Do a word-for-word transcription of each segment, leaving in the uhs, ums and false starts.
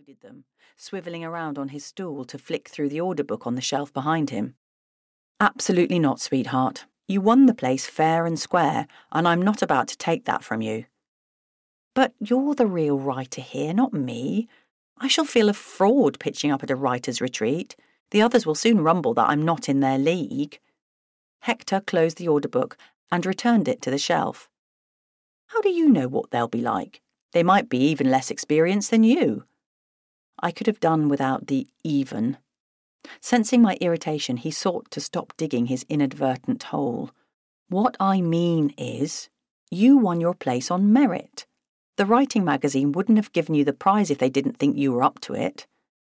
avoided them, swivelling around on his stool to flick through the order book on the shelf behind him. "Absolutely not, sweetheart. You won the place fair and square, and I'm not about to take that from you." "But you're the real writer here, not me. I shall feel a fraud pitching up at a writer's retreat. The others will soon rumble that I'm not in their league." Hector closed the order book and returned it to the shelf. "How do you know what they'll be like? They might be even less experienced than you." I could have done without the even. Sensing my irritation, he sought to stop digging his inadvertent hole. "What I mean is, you won your place on merit. The writing magazine wouldn't have given you the prize if they didn't think you were up to it."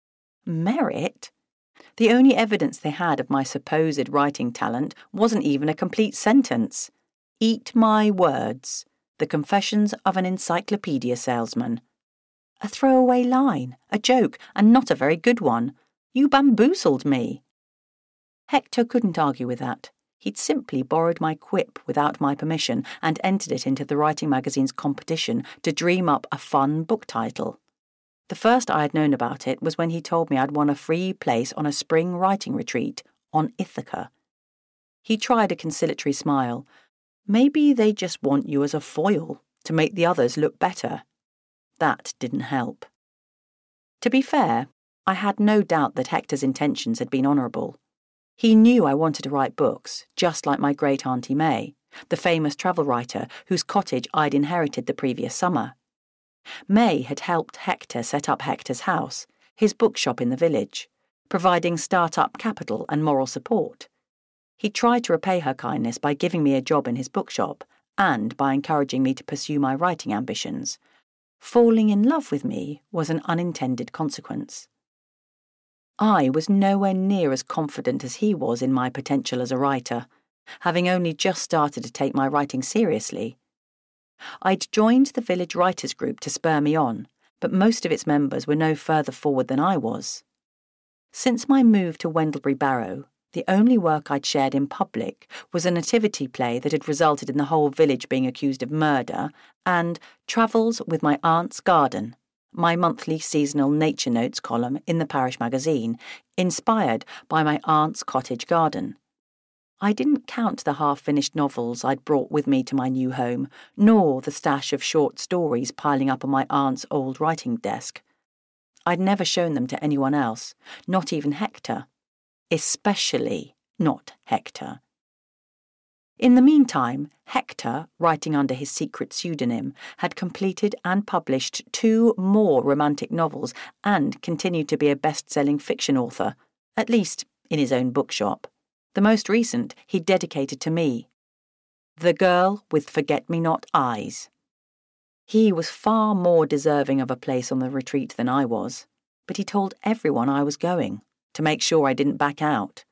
Merit? The only evidence they had of my supposed writing talent wasn't even a complete sentence. Eat my words. The confessions of an encyclopedia salesman. A throwaway line, a joke, and not a very good one. You bamboozled me. Hector couldn't argue with that. He'd simply borrowed my quip without my permission and entered it into the writing magazine's competition to dream up a fun book title. The first I had known about it was when he told me I'd won a free place on a spring writing retreat on Ithaca. He tried a conciliatory smile. "Maybe they just want you as a foil, to make the others look better." That didn't help. To be fair, I had no doubt that Hector's intentions had been honourable. He knew I wanted to write books, just like my great auntie May, the famous travel writer whose cottage I'd inherited the previous summer. May had helped Hector set up Hector's house, his bookshop in the village, providing start-up capital and moral support. He tried to repay her kindness by giving me a job in his bookshop and by encouraging me to pursue my writing ambitions. Falling in love with me was an unintended consequence. I was nowhere near as confident as he was in my potential as a writer, having only just started to take my writing seriously. I'd joined the village writers group to spur me on, but most of its members were no further forward than I was. Since my move to Wendlebury Barrow, the only work I'd shared in public was a nativity play that had resulted in the whole village being accused of murder, and Travels with My Aunt's Garden, my monthly seasonal nature notes column in the parish magazine, inspired by my aunt's cottage garden. I didn't count the half-finished novels I'd brought with me to my new home, nor the stash of short stories piling up on my aunt's old writing desk. I'd never shown them to anyone else, not even Hector. Especially not Hector. In the meantime, Hector, writing under his secret pseudonym, had completed and published two more romantic novels and continued to be a best-selling fiction author, at least in his own bookshop. The most recent he dedicated to me. The Girl with Forget-Me-Not Eyes. He was far more deserving of a place on the retreat than I was, but he told everyone I was going, to make sure I didn't back out.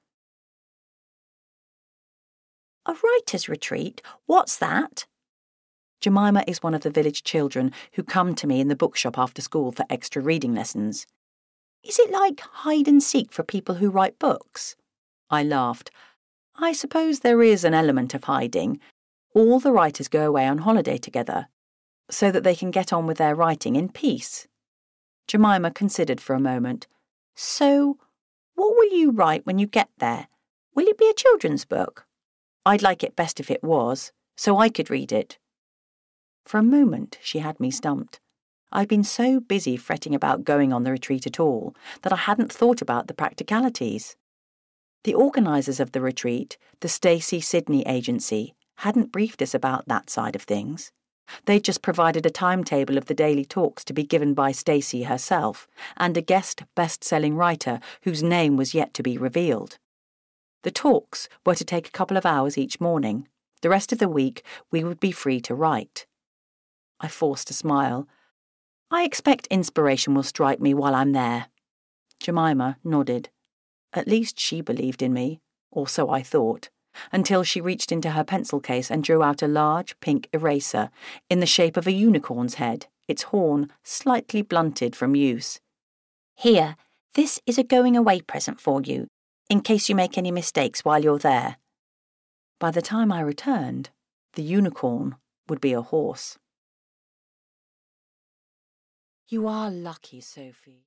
"A writer's retreat? What's that?" Jemima is one of the village children who come to me in the bookshop after school for extra reading lessons. "Is it like hide and seek for people who write books?" I laughed. "I suppose there is an element of hiding. All the writers go away on holiday together, so that they can get on with their writing in peace." Jemima considered for a moment. "So, what will you write when you get there? Will it be a children's book? I'd like it best if it was, so I could read it." For a moment she had me stumped. I'd been so busy fretting about going on the retreat at all that I hadn't thought about the practicalities. The organisers of the retreat, the Stacey Sydney Agency, hadn't briefed us about that side of things. They'd just provided a timetable of the daily talks to be given by Stacey herself and a guest best-selling writer whose name was yet to be revealed. The talks were to take a couple of hours each morning. The rest of the week we would be free to write. I forced a smile. "I expect inspiration will strike me while I'm there." Jemima nodded. At least she believed in me, or so I thought, until she reached into her pencil case and drew out a large pink eraser in the shape of a unicorn's head, its horn slightly blunted from use. "Here, this is a going-away present for you, in case you make any mistakes while you're there." By the time I returned, the unicorn would be a horse. "You are lucky, Sophie."